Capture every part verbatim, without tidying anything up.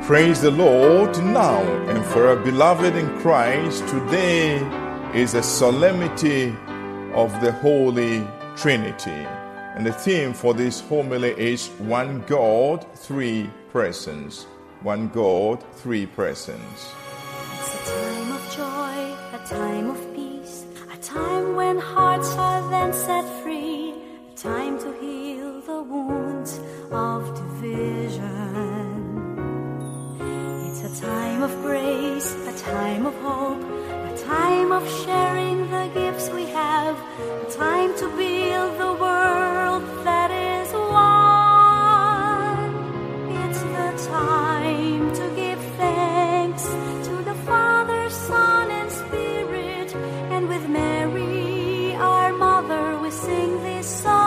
Praise the Lord now and for our beloved in Christ. Today is a solemnity of the Holy Trinity. And the theme for this homily is One God, Three Persons. One God, Three Persons. It's a time of joy, a time of peace, a time when hearts are then set free, a time to heal the wounds of division. It's a time of grace, a time of hope, a time of sharing the gifts we have, a time to build the world that is one. It's the time to give thanks to the Father, Son, and Spirit, and with Mary, our Mother, we sing this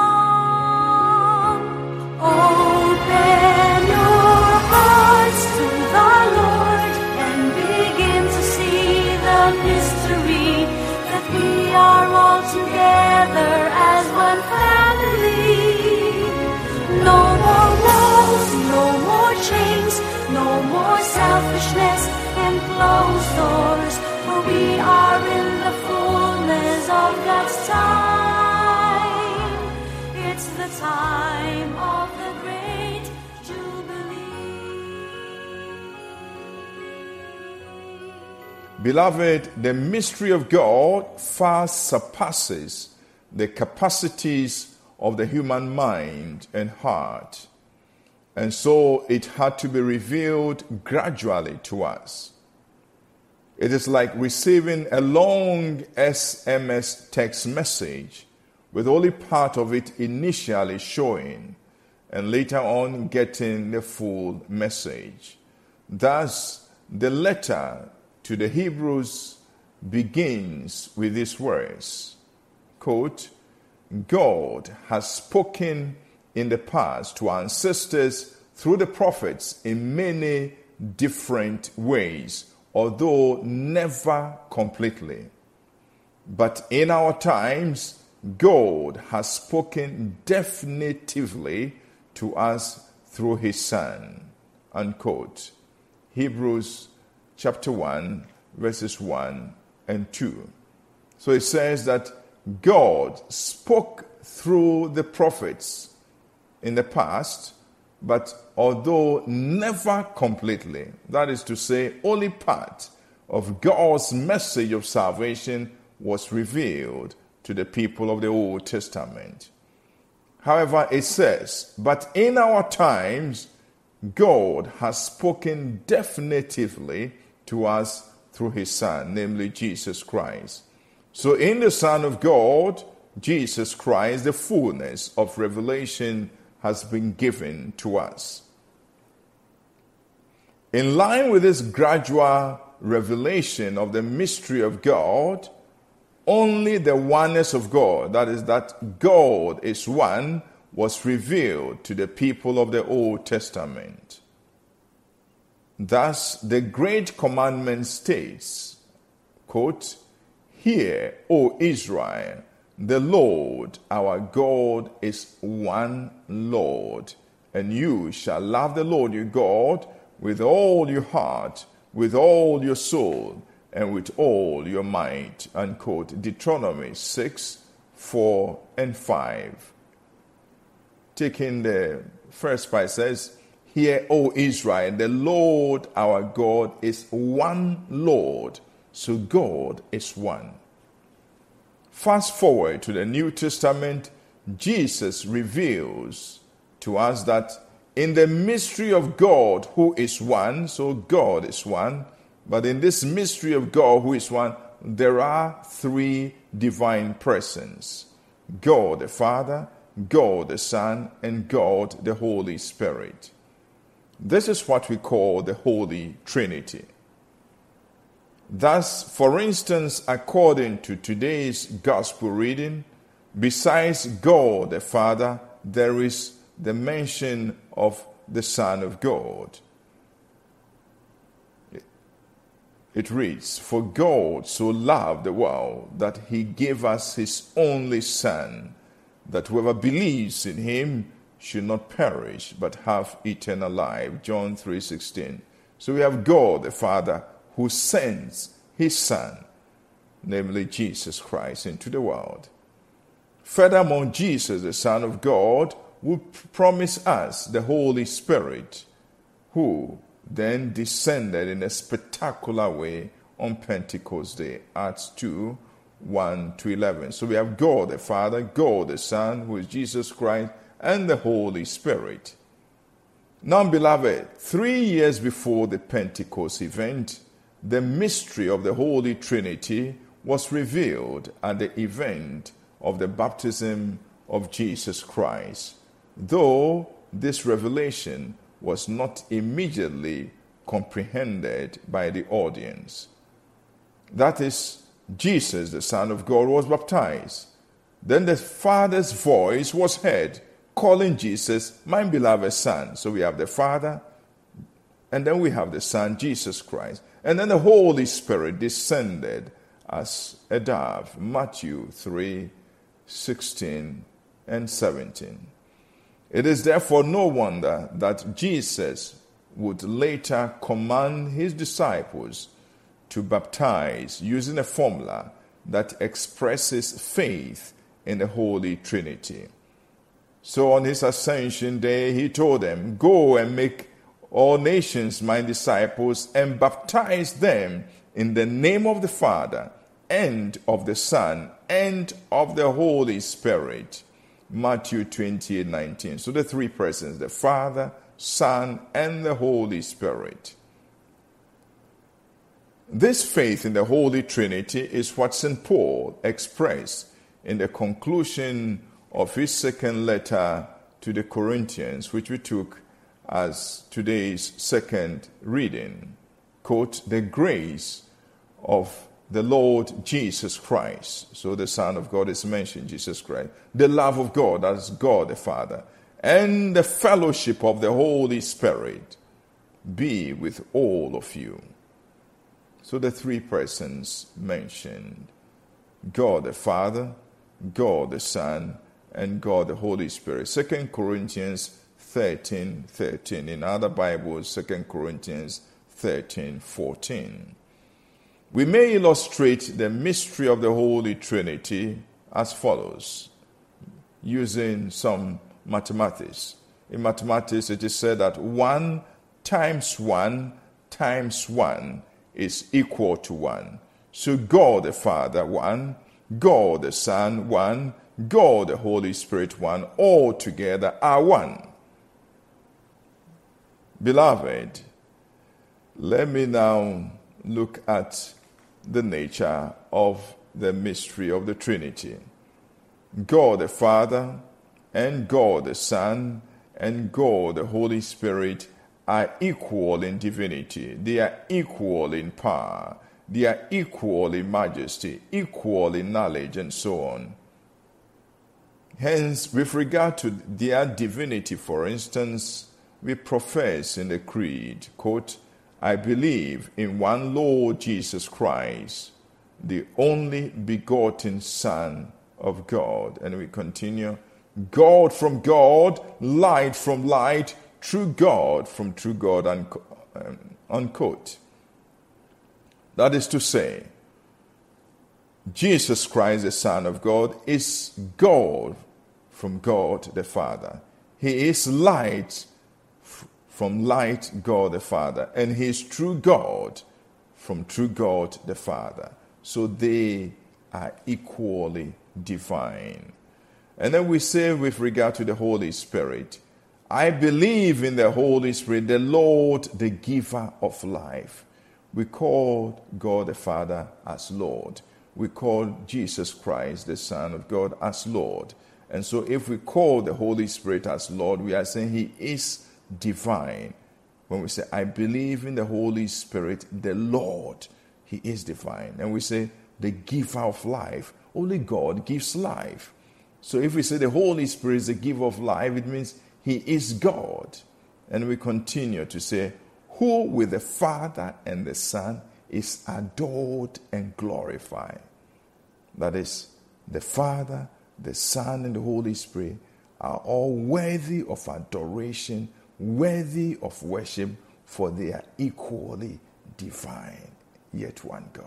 song. Open your hearts to the Lord and begin to see the mystery that we are all together as one family. No more walls, no more chains, no more selfishness and closed doors, for we are in the fullness of God's time. It's the time of the great Jubilee. Beloved, the mystery of God far surpasses the capacities of the human mind and heart. And so it had to be revealed gradually to us. It is like receiving a long S M S text message with only part of it initially showing and later on getting the full message. Thus, the letter to the Hebrews begins with these words, quote, God has spoken in the past to our ancestors through the prophets in many different ways, although never completely. But in our times, God has spoken definitively to us through His Son. Unquote. Hebrews chapter one, verses one and two. So it says that God spoke through the prophets in the past, but although never completely, that is to say, only part of God's message of salvation was revealed to the people of the Old Testament. However, it says, but in our times, God has spoken definitively to us through His Son, namely Jesus Christ. So in the Son of God, Jesus Christ, the fullness of revelation has been given to us. In line with this gradual revelation of the mystery of God, only the oneness of God, that is, that God is one, was revealed to the people of the Old Testament. Thus, the Great Commandment states, quote, Hear, O Israel, the Lord our God is one Lord, and you shall love the Lord your God with all your heart, with all your soul, and with all your might. Unquote. Deuteronomy six, four, and five. Taking the first part, says, Hear, O Israel, the Lord our God is one Lord. So God is one. Fast forward to the New Testament, Jesus reveals to us that in the mystery of God who is one, so God is one, but in this mystery of God who is one, there are three divine persons. God the Father, God the Son, and God the Holy Spirit. This is what we call the Holy Trinity. Thus, for instance, according to today's gospel reading, besides God the Father, there is the mention of the Son of God. It reads, For God so loved the world that He gave us His only Son, that whoever believes in Him should not perish but have eternal life. John three sixteen. So we have God the Father who sends his Son, namely Jesus Christ, into the world. Furthermore, Jesus, the Son of God, will promise us the Holy Spirit, who then descended in a spectacular way on Pentecost Day, Acts two, one to eleven. So we have God the Father, God the Son, who is Jesus Christ, and the Holy Spirit. Now, beloved, three years before the Pentecost event, the mystery of the Holy Trinity was revealed at the event of the baptism of Jesus Christ, though this revelation was not immediately comprehended by the audience. That is, Jesus, the Son of God, was baptized. Then the Father's voice was heard, calling Jesus, my beloved Son. So we have the Father, and then we have the Son, Jesus Christ. And then the Holy Spirit descended as a dove. Matthew three, sixteen and seventeen. It is therefore no wonder that Jesus would later command his disciples to baptize using a formula that expresses faith in the Holy Trinity. So on his ascension day, he told them, go and make all nations my disciples and baptize them in the name of the Father and of the Son and of the Holy Spirit. Matthew twenty-eight, nineteen. So the three persons, the Father, Son, and the Holy Spirit. This faith in the Holy Trinity is what Saint Paul expressed in the conclusion of his second letter to the Corinthians, which we took as today's second reading. Quote, the grace of the Lord Jesus Christ. So the Son of God is mentioned, Jesus Christ. The love of God, as God the Father. And the fellowship of the Holy Spirit be with all of you. So the three persons mentioned, God the Father, God the Son, and God the Holy Spirit. Second Corinthians thirteen, thirteen. In other Bibles, Second Corinthians thirteen, fourteen. We may illustrate the mystery of the Holy Trinity as follows, using some mathematics. In mathematics, it is said that one times one times one is equal to one. So God the Father, one, God the Son, one, God the Holy Spirit, one, all together are one. Beloved, let me now look at the nature of the mystery of the Trinity. God the Father and God the Son and God the Holy Spirit are equal in divinity. They are equal in power. They are equal in majesty, equal in knowledge, and so on. Hence, with regard to their divinity, for instance, we profess in the Creed, quote, I believe in one Lord Jesus Christ, the only begotten Son of God. And we continue, God from God, light from light, true God from true God, unquote. That is to say, Jesus Christ, the Son of God, is God from God the Father. He is light from light God the Father, and he is true God from true God the Father. So they are equally divine. And then we say with regard to the Holy Spirit, I believe in the Holy Spirit, the Lord, the giver of life. We call God the Father as Lord. We call Jesus Christ, the Son of God, as Lord. And so if we call the Holy Spirit as Lord, we are saying he is divine. When we say, I believe in the Holy Spirit, the Lord, he is divine. And we say, the giver of life, only God gives life. So if we say the Holy Spirit is the giver of life, it means he is God. And we continue to say, who with the Father and the Son is adored and glorified. That is, the Father, the Son, and the Holy Spirit are all worthy of adoration, worthy of worship for they are equally divine, yet one God.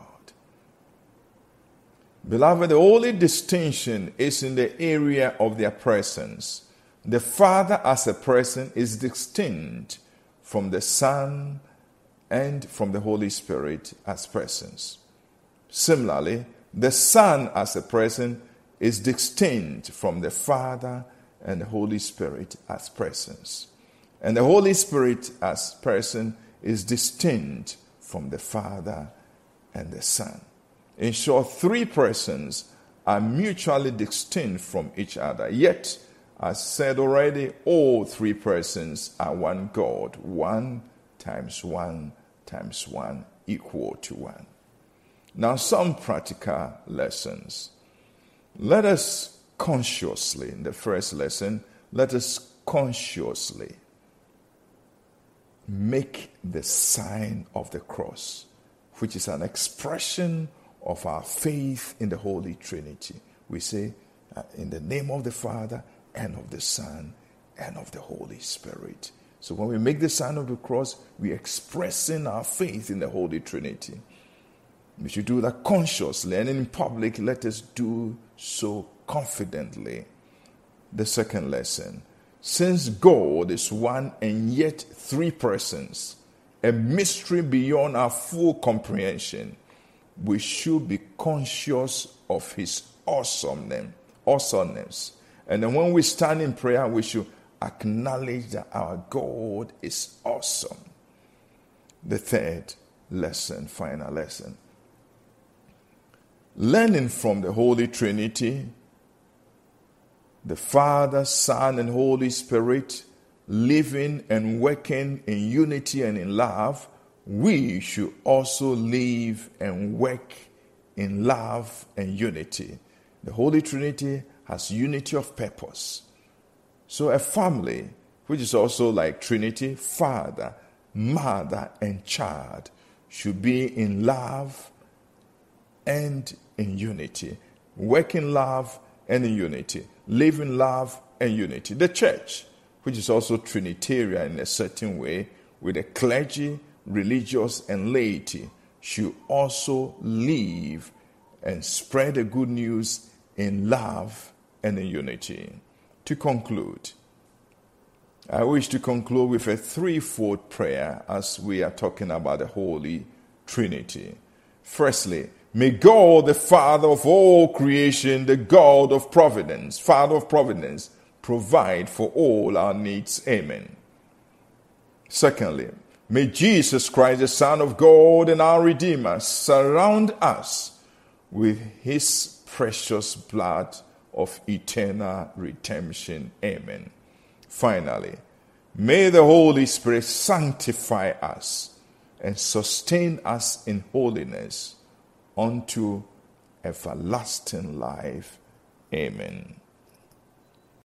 Beloved, the only distinction is in the area of their presence. The Father as a person is distinct from the Son and from the Holy Spirit as persons. Similarly, the Son as a person is distinct from the Father and the Holy Spirit as persons. And the Holy Spirit as person is distinct from the Father and the Son. In short, three persons are mutually distinct from each other. Yet, as said already, all three persons are one God. One times one times one equal to one. Now, some practical lessons. Let us consciously, in the first lesson, let us consciously make the sign of the cross, which is an expression of our faith in the Holy Trinity. We say, uh, in the name of the Father, and of the Son, and of the Holy Spirit. So when we make the sign of the cross, we're expressing our faith in the Holy Trinity. We should do that consciously, and in public, let us do so confidently. The second lesson, since God is one and yet three persons, a mystery beyond our full comprehension, we should be conscious of his awesomeness. awesomeness. And then when we stand in prayer, we should acknowledge that our God is awesome. The third lesson, final lesson. Learning from the Holy Trinity, the Father, Son, and Holy Spirit, living and working in unity and in love, we should also live and work in love and unity. The Holy Trinity has unity of purpose. So a family, which is also like Trinity, Father, Mother, and Child, should be in love and in unity. Work in love and in unity. Live in love and unity. The church, which is also Trinitarian in a certain way, with the clergy, religious, and laity, should also live and spread the good news in love and in unity. To conclude, I wish to conclude with a threefold prayer as we are talking about the Holy Trinity. Firstly, may God, the Father of all creation, the God of providence, Father of providence, provide for all our needs. Amen. Secondly, may Jesus Christ, the Son of God and our Redeemer, surround us with his precious blood of eternal redemption. Amen. Finally, may the Holy Spirit sanctify us and sustain us in holiness unto everlasting life. Amen.